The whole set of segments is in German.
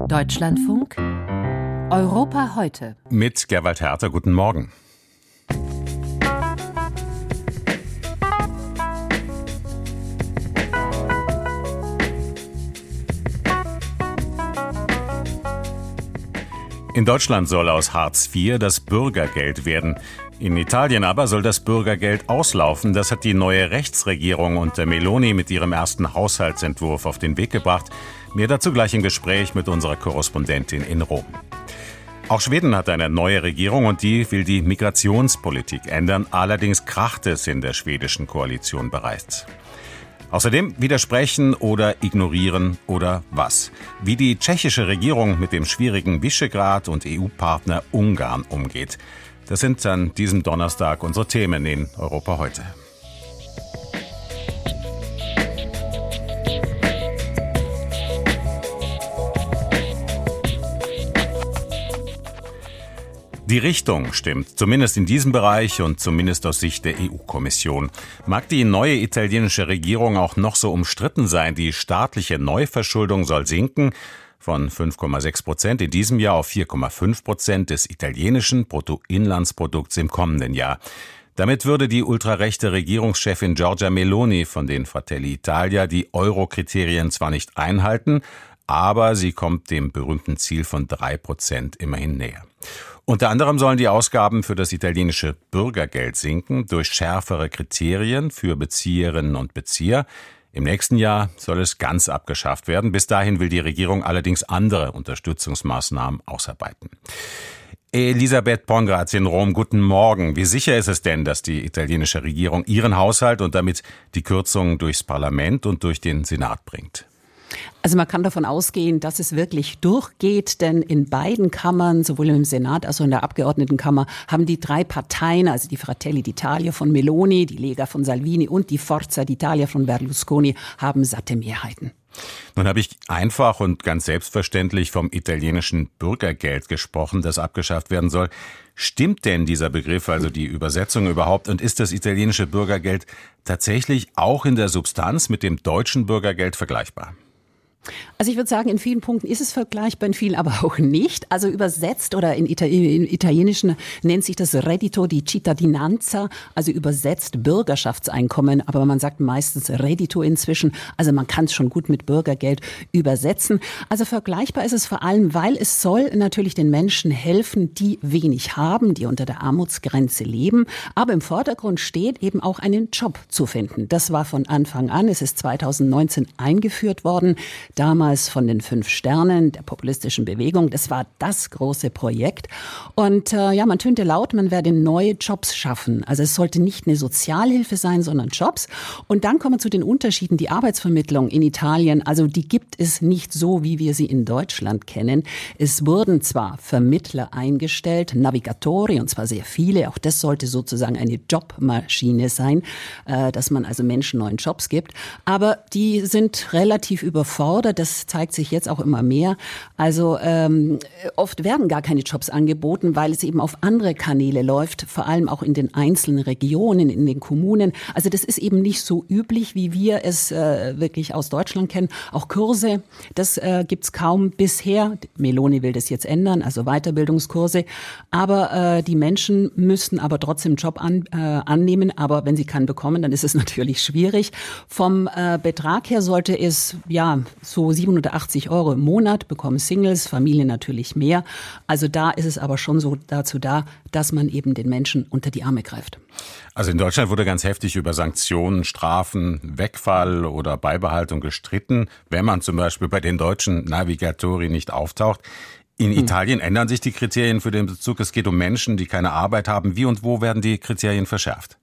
Deutschlandfunk Europa heute. Mit Gerwald Herter, guten Morgen. In Deutschland soll aus Hartz IV das Bürgergeld werden. In Italien aber soll das Bürgergeld auslaufen. Das hat die neue Rechtsregierung unter Meloni mit ihrem ersten Haushaltsentwurf auf den Weg gebracht. Mehr dazu gleich im Gespräch mit unserer Korrespondentin in Rom. Auch Schweden hat eine neue Regierung und die will die Migrationspolitik ändern. Allerdings kracht es in der schwedischen Koalition bereits. Außerdem widersprechen oder ignorieren oder was? Wie die tschechische Regierung mit dem schwierigen Visegrad und EU-Partner Ungarn umgeht. Das sind an diesem Donnerstag unsere Themen in Europa heute. Die Richtung stimmt, zumindest in diesem Bereich und zumindest aus Sicht der EU-Kommission. Mag die neue italienische Regierung auch noch so umstritten sein, die staatliche Neuverschuldung soll sinken von 5,6% in diesem Jahr auf 4,5% des italienischen Bruttoinlandsprodukts im kommenden Jahr. Damit würde die ultrarechte Regierungschefin Giorgia Meloni von den Fratelli Italia die Euro-Kriterien zwar nicht einhalten, aber sie kommt dem berühmten Ziel von 3% immerhin näher. Unter anderem sollen die Ausgaben für das italienische Bürgergeld sinken durch schärfere Kriterien für Bezieherinnen und Bezieher. Im nächsten Jahr soll es ganz abgeschafft werden. Bis dahin will die Regierung allerdings andere Unterstützungsmaßnahmen ausarbeiten. Elisabeth Pongratz in Rom, guten Morgen. Wie sicher ist es denn, dass die italienische Regierung ihren Haushalt und damit die Kürzungen durchs Parlament und durch den Senat bringt? Also man kann davon ausgehen, dass es wirklich durchgeht, denn in beiden Kammern, sowohl im Senat als auch in der Abgeordnetenkammer, haben die drei Parteien, also die Fratelli d'Italia von Meloni, die Lega von Salvini und die Forza d'Italia von Berlusconi, haben satte Mehrheiten. Nun habe ich einfach und ganz selbstverständlich vom italienischen Bürgergeld gesprochen, das abgeschafft werden soll. Stimmt denn dieser Begriff, also die Übersetzung überhaupt, und ist das italienische Bürgergeld tatsächlich auch in der Substanz mit dem deutschen Bürgergeld vergleichbar? Also ich würde sagen, in vielen Punkten ist es vergleichbar, in vielen aber auch nicht. Also übersetzt oder in Italienischen nennt sich das Reddito di Cittadinanza, also übersetzt Bürgerschaftseinkommen, aber man sagt meistens Reddito inzwischen. Also man kann es schon gut mit Bürgergeld übersetzen. Also vergleichbar ist es vor allem, weil es soll natürlich den Menschen helfen, die wenig haben, die unter der Armutsgrenze leben. Aber im Vordergrund steht eben auch einen Job zu finden. Das war von Anfang an. Es ist 2019 eingeführt worden. Damals von den 5 Sternen der populistischen Bewegung. Das war das große Projekt. Und man tönte laut, man werde neue Jobs schaffen. Also es sollte nicht eine Sozialhilfe sein, sondern Jobs. Und dann kommen wir zu den Unterschieden. Die Arbeitsvermittlung in Italien, also die gibt es nicht so, wie wir sie in Deutschland kennen. Es wurden zwar Vermittler eingestellt, Navigatori, und zwar sehr viele. Auch das sollte sozusagen eine Jobmaschine sein, dass man also Menschen neuen Jobs gibt. Aber die sind relativ überfordert. Das zeigt sich jetzt auch immer mehr. Also oft werden gar keine Jobs angeboten, weil es eben auf andere Kanäle läuft, vor allem auch in den einzelnen Regionen, in den Kommunen. Also das ist eben nicht so üblich, wie wir es wirklich aus Deutschland kennen. Auch Kurse, das gibt's kaum bisher. Meloni will das jetzt ändern, also Weiterbildungskurse. Aber die Menschen müssen aber trotzdem Job annehmen. Aber wenn sie keinen bekommen, dann ist es natürlich schwierig. Vom Betrag her sollte es so 780 € im Monat, bekommen Singles, Familien natürlich mehr. Also da ist es aber schon so dazu da, dass man eben den Menschen unter die Arme greift. Also in Deutschland wurde ganz heftig über Sanktionen, Strafen, Wegfall oder Beibehaltung gestritten, wenn man zum Beispiel bei den deutschen Navigatori nicht auftaucht. In Italien ändern sich die Kriterien für den Bezug. Es geht um Menschen, die keine Arbeit haben. Wie und wo werden die Kriterien verschärft?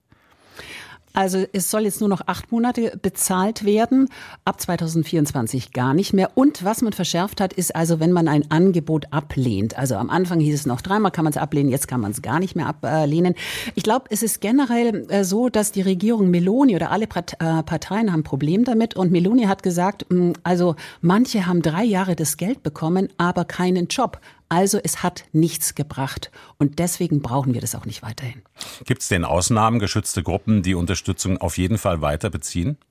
Also es soll jetzt nur noch 8 Monate bezahlt werden, ab 2024 gar nicht mehr. Und was man verschärft hat, ist also, wenn man ein Angebot ablehnt. Also am Anfang hieß es noch 3-mal kann man es ablehnen, jetzt kann man es gar nicht mehr ablehnen. Ich glaube, es ist generell so, dass die Regierung Meloni oder alle Parteien haben ein Problem damit. Und Meloni hat gesagt, also manche haben 3 Jahre das Geld bekommen, aber keinen Job. Also es hat nichts gebracht und deswegen brauchen wir das auch nicht weiterhin. Gibt es denn Ausnahmen, geschützte Gruppen, die Unterstützung auf jeden Fall weiter beziehen?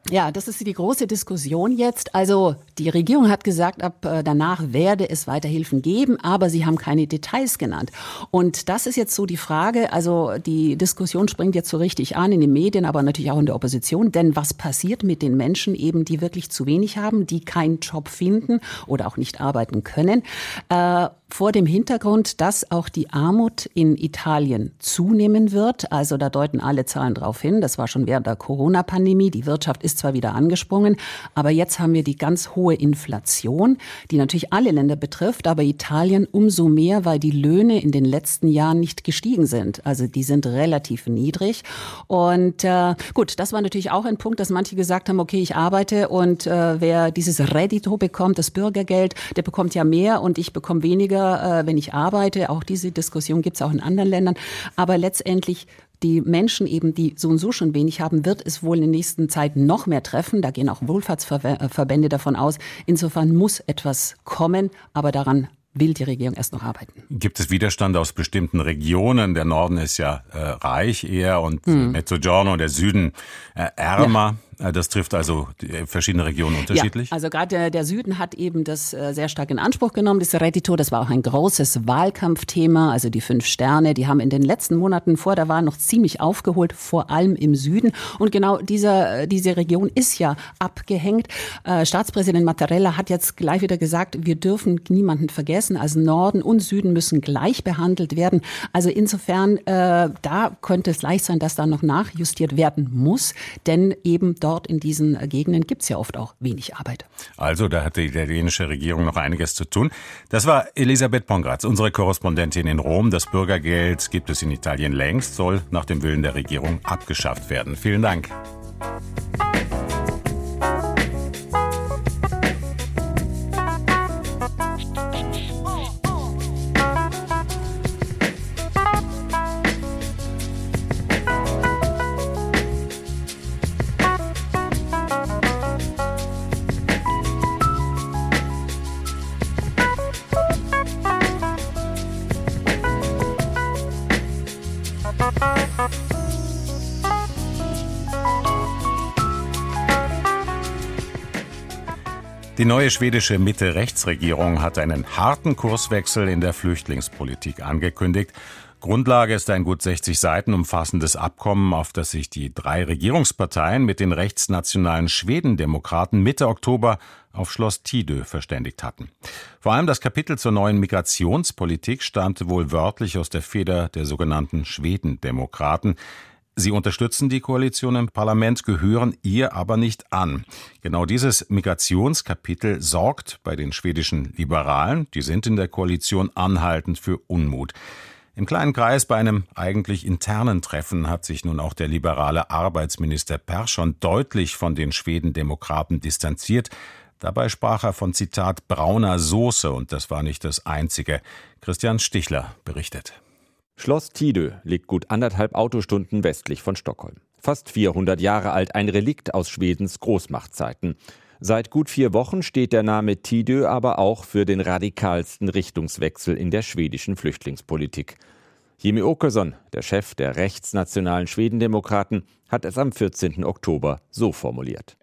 Ja, das ist die große Diskussion jetzt. Also die Regierung hat gesagt, ab danach werde es weiter Hilfen geben, aber sie haben keine Details genannt. Und das ist jetzt so die Frage, also die Diskussion springt jetzt so richtig an in den Medien, aber natürlich auch in der Opposition. Denn was passiert mit den Menschen eben, die wirklich zu wenig haben, die keinen Job finden oder auch nicht arbeiten können? Vor dem Hintergrund, dass auch die Armut in Italien zunehmen wird. Also da deuten alle Zahlen drauf hin. Das war schon während der Corona-Pandemie. Die Wirtschaft ist zwar wieder angesprungen, aber jetzt haben wir die ganz hohe Inflation, die natürlich alle Länder betrifft, aber Italien umso mehr, weil die Löhne in den letzten Jahren nicht gestiegen sind. Also die sind relativ niedrig. Und gut, das war natürlich auch ein Punkt, dass manche gesagt haben, okay, ich arbeite und wer dieses Reddito bekommt, das Bürgergeld, der bekommt ja mehr und ich bekomme weniger, wenn ich arbeite. Auch diese Diskussion gibt es auch in anderen Ländern. Aber letztendlich die Menschen eben, die so und so schon wenig haben, wird es wohl in der nächsten Zeit noch mehr treffen. Da gehen auch Wohlfahrtsverbände davon aus. Insofern muss etwas kommen, aber daran will die Regierung erst noch arbeiten. Gibt es Widerstand aus bestimmten Regionen? Der Norden ist ja reich eher und Mezzogiorno, der Süden ärmer. Ja. Das trifft also verschiedene Regionen unterschiedlich? Ja, also gerade der Süden hat eben das sehr stark in Anspruch genommen, das Reddito. Das war auch ein großes Wahlkampfthema, also die 5 Sterne. Die haben in den letzten Monaten vor der Wahl noch ziemlich aufgeholt, vor allem im Süden. Und genau diese Region ist ja abgehängt. Staatspräsident Mattarella hat jetzt gleich wieder gesagt, wir dürfen niemanden vergessen. Also Norden und Süden müssen gleich behandelt werden. Also insofern, da könnte es leicht sein, dass da noch nachjustiert werden muss. Denn eben dort in diesen Gegenden gibt es ja oft auch wenig Arbeit. Also da hat die italienische Regierung noch einiges zu tun. Das war Elisabeth Pongratz, unsere Korrespondentin in Rom. Das Bürgergeld gibt es in Italien längst, soll nach dem Willen der Regierung abgeschafft werden. Vielen Dank. Die neue schwedische Mitte-Rechts-Regierung hat einen harten Kurswechsel in der Flüchtlingspolitik angekündigt. Grundlage ist ein gut 60 Seiten umfassendes Abkommen, auf das sich die 3 Regierungsparteien mit den rechtsnationalen Schwedendemokraten Mitte Oktober auf Schloss Tidö verständigt hatten. Vor allem das Kapitel zur neuen Migrationspolitik stammte wohl wörtlich aus der Feder der sogenannten Schwedendemokraten. Sie unterstützen die Koalition im Parlament, gehören ihr aber nicht an. Genau dieses Migrationskapitel sorgt bei den schwedischen Liberalen, die sind in der Koalition, anhaltend für Unmut. Im kleinen Kreis bei einem eigentlich internen Treffen hat sich nun auch der liberale Arbeitsminister Persson deutlich von den Schwedendemokraten distanziert. Dabei sprach er von, Zitat, brauner Soße, und das war nicht das Einzige. Christian Stichler berichtet. Schloss Tidö liegt gut 1,5 Autostunden westlich von Stockholm. Fast 400 Jahre alt, ein Relikt aus Schwedens Großmachtzeiten. Seit gut 4 Wochen steht der Name Tidö aber auch für den radikalsten Richtungswechsel in der schwedischen Flüchtlingspolitik. Jimmie Åkesson, der Chef der rechtsnationalen Schwedendemokraten, hat es am 14. Oktober so formuliert.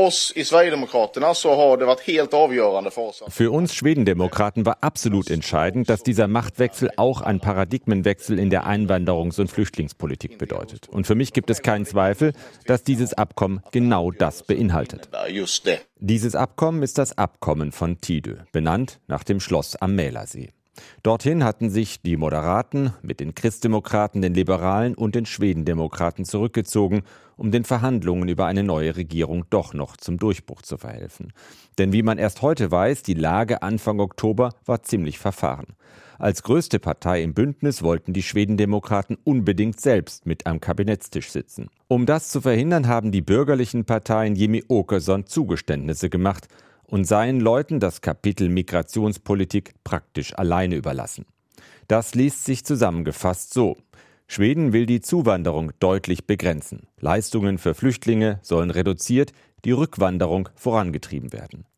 Für uns Schwedendemokraten war absolut entscheidend, dass dieser Machtwechsel auch einen Paradigmenwechsel in der Einwanderungs- und Flüchtlingspolitik bedeutet. Und für mich gibt es keinen Zweifel, dass dieses Abkommen genau das beinhaltet. Dieses Abkommen ist das Abkommen von Tidö, benannt nach dem Schloss am Mälersee. Dorthin hatten sich die Moderaten mit den Christdemokraten, den Liberalen und den Schwedendemokraten zurückgezogen, um den Verhandlungen über eine neue Regierung doch noch zum Durchbruch zu verhelfen. Denn wie man erst heute weiß, die Lage Anfang Oktober war ziemlich verfahren. Als größte Partei im Bündnis wollten die Schwedendemokraten unbedingt selbst mit am Kabinettstisch sitzen. Um das zu verhindern, haben die bürgerlichen Parteien Jimmie Åkesson Zugeständnisse gemacht und seien Leuten das Kapitel Migrationspolitik praktisch alleine überlassen. Das liest sich zusammengefasst so: Schweden will die Zuwanderung deutlich begrenzen. Leistungen für Flüchtlinge sollen reduziert, die Rückwanderung vorangetrieben werden.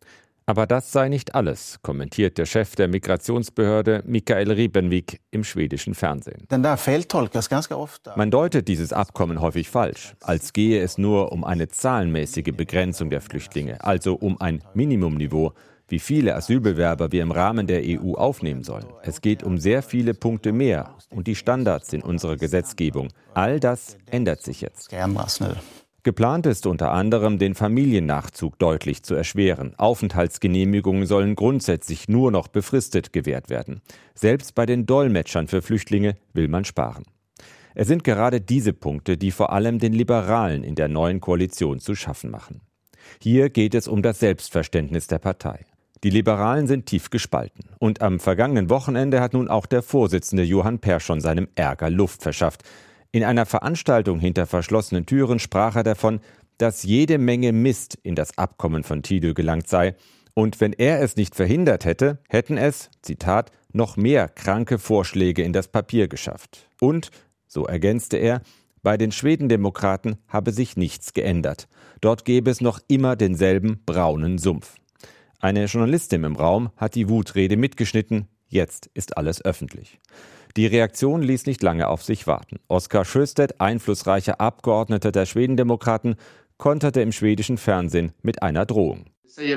Aber das sei nicht alles, kommentiert der Chef der Migrationsbehörde Mikael Ribenvik im schwedischen Fernsehen. Man deutet dieses Abkommen häufig falsch, als gehe es nur um eine zahlenmäßige Begrenzung der Flüchtlinge, also um ein Minimumniveau, wie viele Asylbewerber wir im Rahmen der EU aufnehmen sollen. Es geht um sehr viele Punkte mehr und die Standards in unserer Gesetzgebung. All das ändert sich jetzt. Geplant ist unter anderem, den Familiennachzug deutlich zu erschweren. Aufenthaltsgenehmigungen sollen grundsätzlich nur noch befristet gewährt werden. Selbst bei den Dolmetschern für Flüchtlinge will man sparen. Es sind gerade diese Punkte, die vor allem den Liberalen in der neuen Koalition zu schaffen machen. Hier geht es um das Selbstverständnis der Partei. Die Liberalen sind tief gespalten. Und am vergangenen Wochenende hat nun auch der Vorsitzende Johan Persson seinem Ärger Luft verschafft. In einer Veranstaltung hinter verschlossenen Türen sprach er davon, dass jede Menge Mist in das Abkommen von Tidö gelangt sei. Und wenn er es nicht verhindert hätte, hätten es, Zitat, noch mehr kranke Vorschläge in das Papier geschafft. Und, so ergänzte er, bei den Schwedendemokraten habe sich nichts geändert. Dort gäbe es noch immer denselben braunen Sumpf. Eine Journalistin im Raum hat die Wutrede mitgeschnitten. Jetzt ist alles öffentlich. Die Reaktion ließ nicht lange auf sich warten. Oskar Sjöstedt, einflussreicher Abgeordneter der Schwedendemokraten, konterte im schwedischen Fernsehen mit einer Drohung.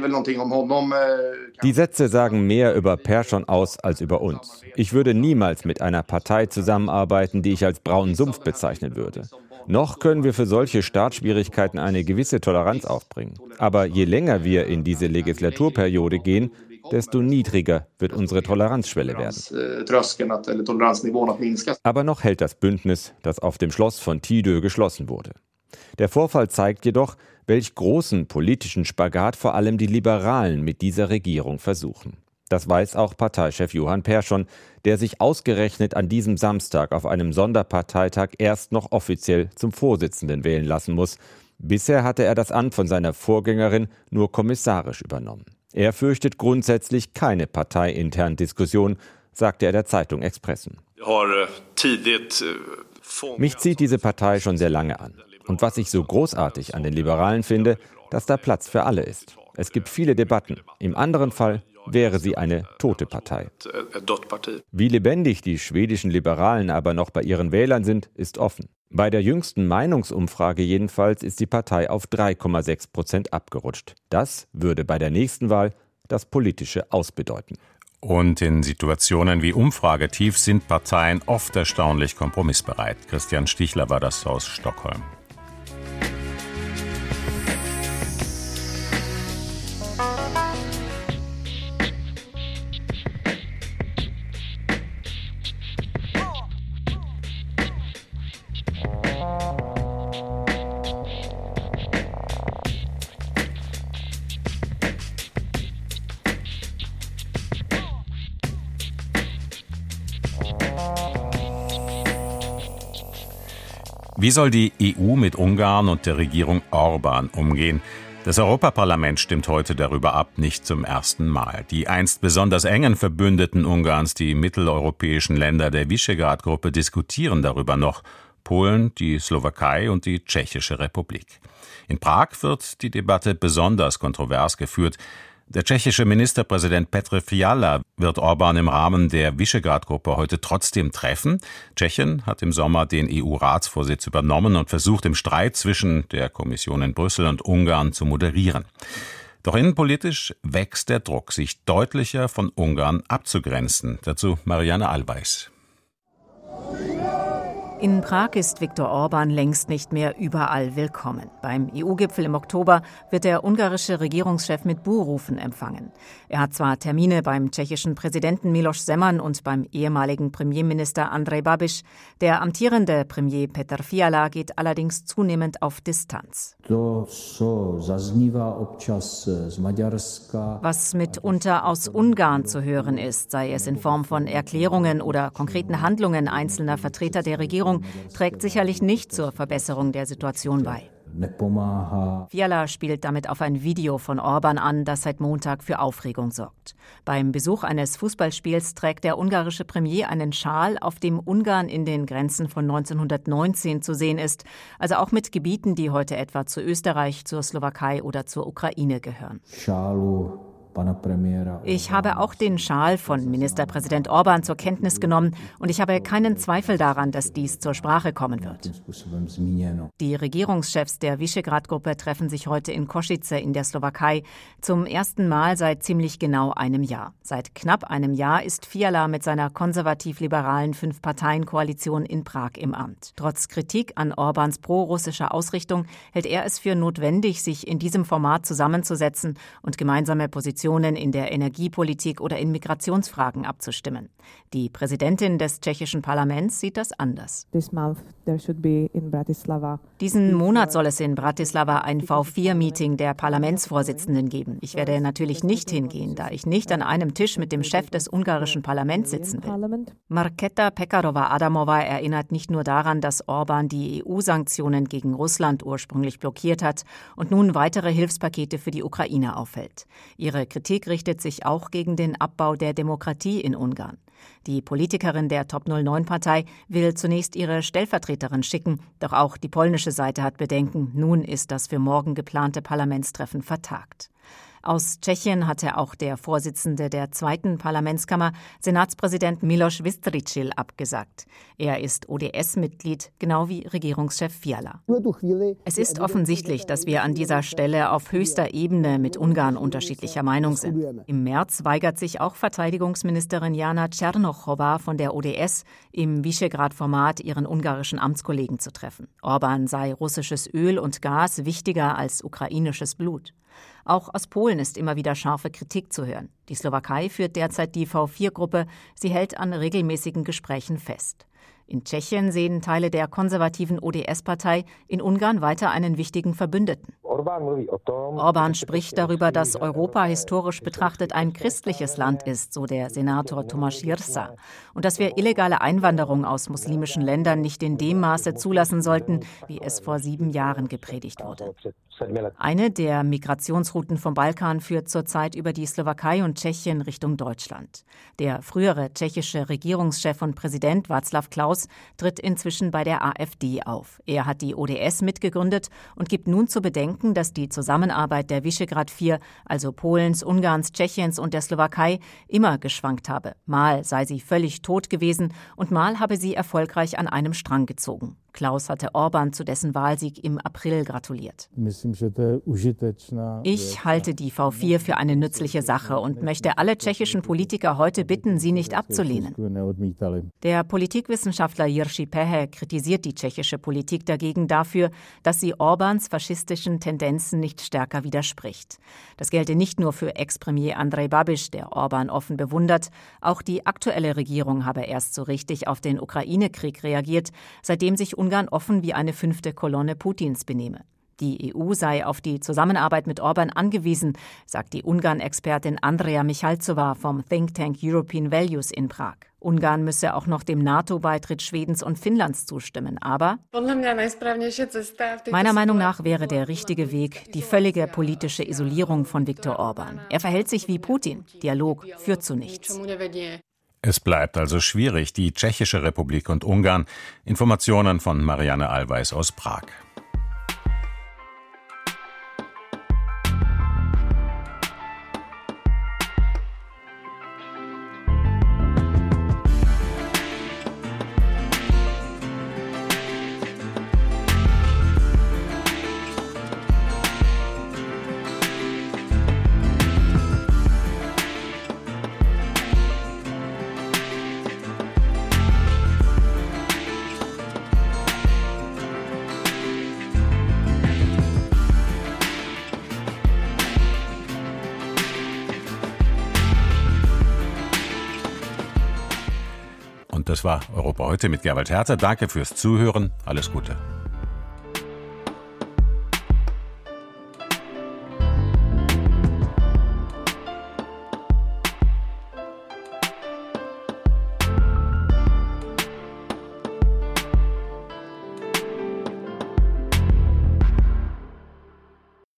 Die Sätze sagen mehr über Persson aus als über uns. Ich würde niemals mit einer Partei zusammenarbeiten, die ich als braunen Sumpf bezeichnen würde. Noch können wir für solche Startschwierigkeiten eine gewisse Toleranz aufbringen. Aber je länger wir in diese Legislaturperiode gehen, desto niedriger wird unsere Toleranzschwelle werden. Aber noch hält das Bündnis, das auf dem Schloss von Tidö geschlossen wurde. Der Vorfall zeigt jedoch, welch großen politischen Spagat vor allem die Liberalen mit dieser Regierung versuchen. Das weiß auch Parteichef Johan Persson, der sich ausgerechnet an diesem Samstag auf einem Sonderparteitag erst noch offiziell zum Vorsitzenden wählen lassen muss. Bisher hatte er das Amt von seiner Vorgängerin nur kommissarisch übernommen. Er fürchtet grundsätzlich keine parteiinternen Diskussion, sagte er der Zeitung Expressen. Mich zieht diese Partei schon sehr lange an. Und was ich so großartig an den Liberalen finde, dass da Platz für alle ist. Es gibt viele Debatten. Im anderen Fall wäre sie eine tote Partei. Wie lebendig die schwedischen Liberalen aber noch bei ihren Wählern sind, ist offen. Bei der jüngsten Meinungsumfrage jedenfalls ist die Partei auf 3,6% abgerutscht. Das würde bei der nächsten Wahl das politische Aus bedeuten. Und in Situationen wie Umfragetief sind Parteien oft erstaunlich kompromissbereit. Christian Stichler war das aus Stockholm. Wie soll die EU mit Ungarn und der Regierung Orbán umgehen? Das Europaparlament stimmt heute darüber ab, nicht zum ersten Mal. Die einst besonders engen Verbündeten Ungarns, die mitteleuropäischen Länder der Visegrad-Gruppe, diskutieren darüber noch. Polen, die Slowakei und die Tschechische Republik. In Prag wird die Debatte besonders kontrovers geführt. Der tschechische Ministerpräsident Petr Fiala wird Orbán im Rahmen der Visegrad-Gruppe heute trotzdem treffen. Tschechien hat im Sommer den EU-Ratsvorsitz übernommen und versucht, im Streit zwischen der Kommission in Brüssel und Ungarn zu moderieren. Doch innenpolitisch wächst der Druck, sich deutlicher von Ungarn abzugrenzen. Dazu Marianne Alweis. In Prag ist Viktor Orbán längst nicht mehr überall willkommen. Beim EU-Gipfel im Oktober wird der ungarische Regierungschef mit Buhrufen empfangen. Er hat zwar Termine beim tschechischen Präsidenten Miloš Zeman und beim ehemaligen Premierminister Andrej Babiš. Der amtierende Premier Petr Fiala geht allerdings zunehmend auf Distanz. Was mitunter aus Ungarn zu hören ist, sei es in Form von Erklärungen oder konkreten Handlungen einzelner Vertreter der Regierung, trägt sicherlich nicht zur Verbesserung der Situation bei. Fiala spielt damit auf ein Video von Orbán an, das seit Montag für Aufregung sorgt. Beim Besuch eines Fußballspiels trägt der ungarische Premier einen Schal, auf dem Ungarn in den Grenzen von 1919 zu sehen ist, also auch mit Gebieten, die heute etwa zu Österreich, zur Slowakei oder zur Ukraine gehören. Ich habe auch den Schal von Ministerpräsident Orbán zur Kenntnis genommen und ich habe keinen Zweifel daran, dass dies zur Sprache kommen wird. Die Regierungschefs der Visegrad-Gruppe treffen sich heute in Košice in der Slowakei zum ersten Mal seit ziemlich genau einem Jahr. Seit knapp einem Jahr ist Fiala mit seiner konservativ-liberalen 5-Parteien-Koalition in Prag im Amt. Trotz Kritik an Orbáns pro-russischer Ausrichtung hält er es für notwendig, sich in diesem Format zusammenzusetzen und gemeinsame Positionen in der Energiepolitik oder in Migrationsfragen abzustimmen. Die Präsidentin des tschechischen Parlaments sieht das anders. Diesen Monat soll es in Bratislava ein V4-Meeting der Parlamentsvorsitzenden geben. Ich werde natürlich nicht hingehen, da ich nicht an einem Tisch mit dem Chef des ungarischen Parlaments sitzen will. Markéta Pekarová-Adamová erinnert nicht nur daran, dass Orbán die EU-Sanktionen gegen Russland ursprünglich blockiert hat und nun weitere Hilfspakete für die Ukraine aufhält. Ihre Kritik richtet sich auch gegen den Abbau der Demokratie in Ungarn. Die Politikerin der Top-09-Partei will zunächst ihre Stellvertreterin schicken, doch auch die polnische Seite hat Bedenken. Nun ist das für morgen geplante Parlamentstreffen vertagt. Aus Tschechien hatte auch der Vorsitzende der zweiten Parlamentskammer, Senatspräsident Miloš Vystrčil, abgesagt. Er ist ODS-Mitglied, genau wie Regierungschef Fiala. Es ist offensichtlich, dass wir an dieser Stelle auf höchster Ebene mit Ungarn unterschiedlicher Meinung sind. Im März weigert sich auch Verteidigungsministerin Jana Černochová von der ODS, im Visegrad-Format ihren ungarischen Amtskollegen zu treffen. Orbán sei russisches Öl und Gas wichtiger als ukrainisches Blut. Auch aus Polen ist immer wieder scharfe Kritik zu hören. Die Slowakei führt derzeit die V4-Gruppe. Sie hält an regelmäßigen Gesprächen fest. In Tschechien sehen Teile der konservativen ODS-Partei in Ungarn weiter einen wichtigen Verbündeten. Orbán spricht darüber, dass Europa historisch betrachtet ein christliches Land ist, so der Senator Tomáš Jirsa, und dass wir illegale Einwanderung aus muslimischen Ländern nicht in dem Maße zulassen sollten, wie es vor 7 Jahren gepredigt wurde. Eine der Migrationsrouten vom Balkan führt zurzeit über die Slowakei und Tschechien Richtung Deutschland. Der frühere tschechische Regierungschef und Präsident Václav Klaus tritt inzwischen bei der AfD auf. Er hat die ODS mitgegründet und gibt nun zu bedenken, dass die Zusammenarbeit der Visegrad 4, also Polens, Ungarns, Tschechiens und der Slowakei, immer geschwankt habe. Mal sei sie völlig tot gewesen und mal habe sie erfolgreich an einem Strang gezogen. Klaus hatte Orbán zu dessen Wahlsieg im April gratuliert. Ich halte die V4 für eine nützliche Sache und möchte alle tschechischen Politiker heute bitten, sie nicht abzulehnen. Der Politikwissenschaftler Jiří Pehe kritisiert die tschechische Politik dagegen dafür, dass sie Orbáns faschistischen Tendenzen nicht stärker widerspricht. Das gelte nicht nur für Ex-Premier Andrej Babiš, der Orbán offen bewundert. Auch die aktuelle Regierung habe erst so richtig auf den Ukraine-Krieg reagiert, seitdem sich Ungarn offen wie eine 5. Kolonne Putins benehme. Die EU sei auf die Zusammenarbeit mit Orbán angewiesen, sagt die Ungarn-Expertin Andrea Michalcová vom Think Tank European Values in Prag. Ungarn müsse auch noch dem NATO-Beitritt Schwedens und Finnlands zustimmen. Aber meiner Meinung nach wäre der richtige Weg die völlige politische Isolierung von Viktor Orbán. Er verhält sich wie Putin. Dialog führt zu nichts. Es bleibt also schwierig, die Tschechische Republik und Ungarn. Informationen von Marianne Allweis aus Prag. Das war Europa heute mit Gerwald Herter. Danke fürs Zuhören. Alles Gute.